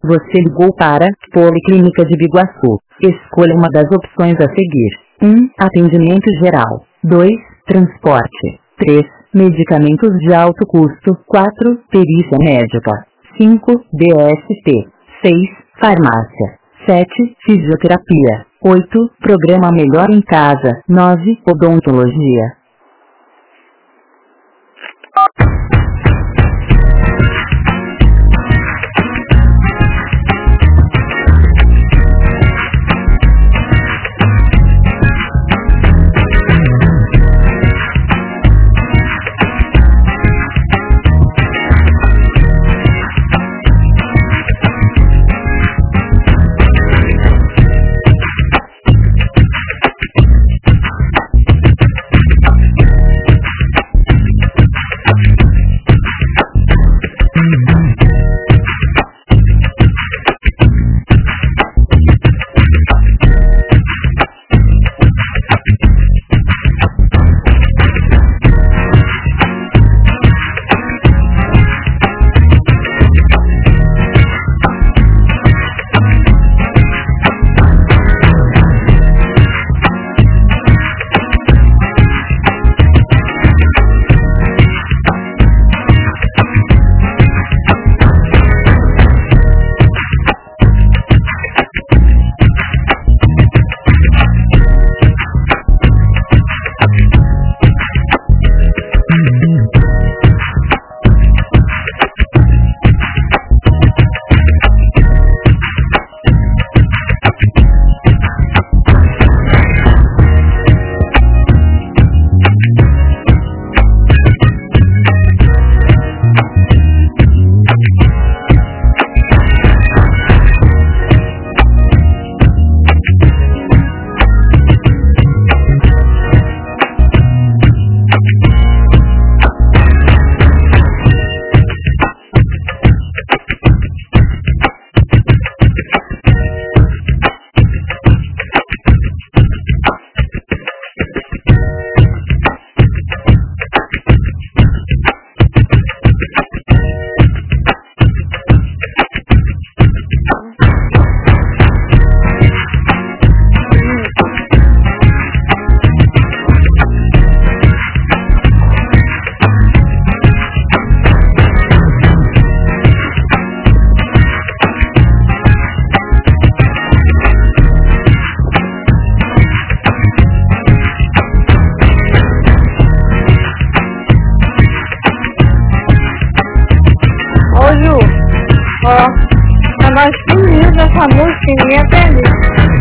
Você ligou para Policlínica de Biguaçu. Escolha uma das opções a seguir. 1. Atendimento geral. 2. Transporte. 3. Medicamentos de alto custo. 4. Perícia médica. 5. DST. 6. Farmácia. 7. Fisioterapia. 8. Programa Melhor em Casa. 9. Odontologia. Ó, tá mais bonita essa música e ninguém atende.